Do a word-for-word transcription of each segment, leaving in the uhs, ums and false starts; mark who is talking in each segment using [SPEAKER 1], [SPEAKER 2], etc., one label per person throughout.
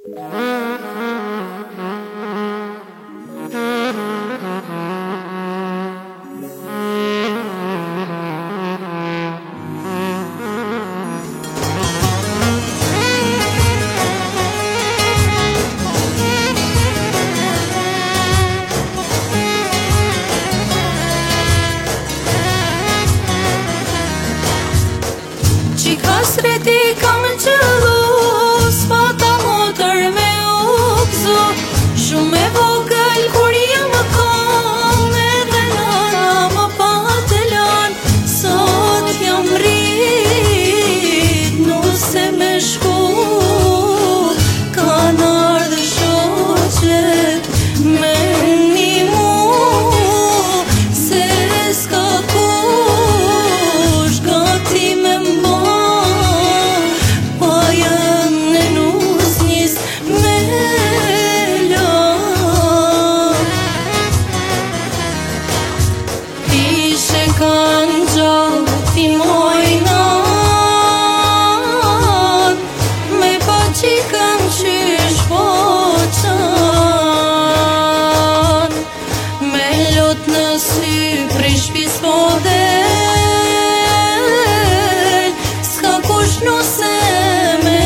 [SPEAKER 1] Qik hasreti kam qëllu, s'pata motër me ukzu. Shumë e vogël kur jam më kam, edhe nana më patë lan. Sot jam rrit, nuse me shku, kanë ardhë shoqet me nimu, se s'ka kush gati me mba. Kanë gjallë ti mojnat, me pa qikën qysh poqan. Me lot në sy prej shpis po del, s'ka kush nuse me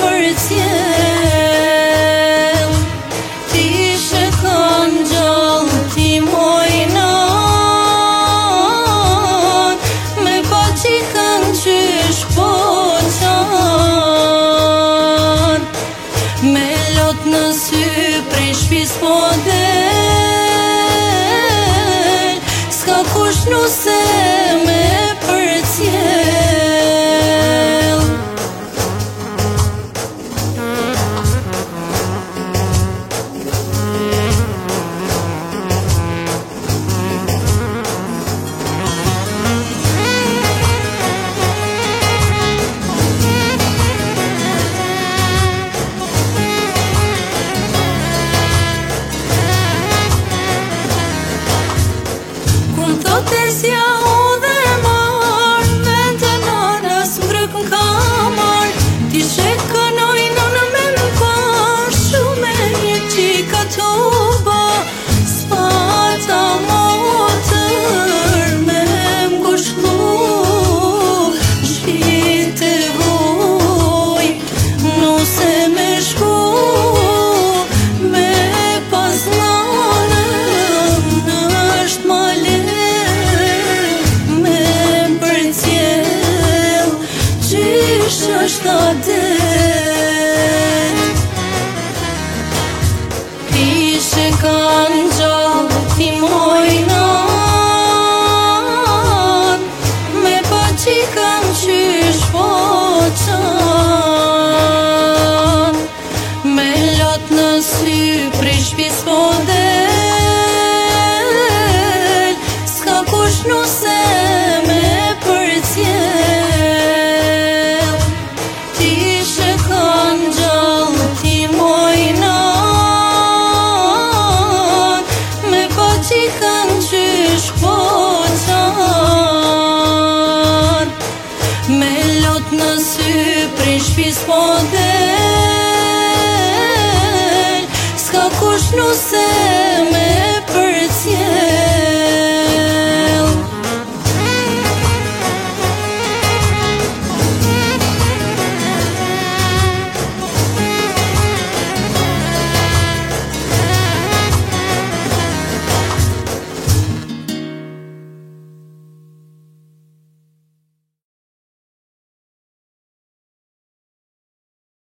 [SPEAKER 1] përcjell. Ti she kanë gjallë ti mojnat, qikën qysh poqan. Me lot në sy prej shpis po del, s'ka kush nuse me përcjell. Totesja u dhe mar, vend të nanas mbrëk m'kamar. Ti shekanoj nana me m'par, shume një qika tuba. S'pata motër me m'gushlu, shite voj, nuse me shku, me pas nanëm nësht male. Është adet, ti she kanë gjallë ti mojnat, me pa qikën qysh poqan. Me lot në sy prej shpis po del, s'ka kush nuse me përcjell. Qikën qysh poqan, me lot në sy prej shpis po del, s'ka kush nuse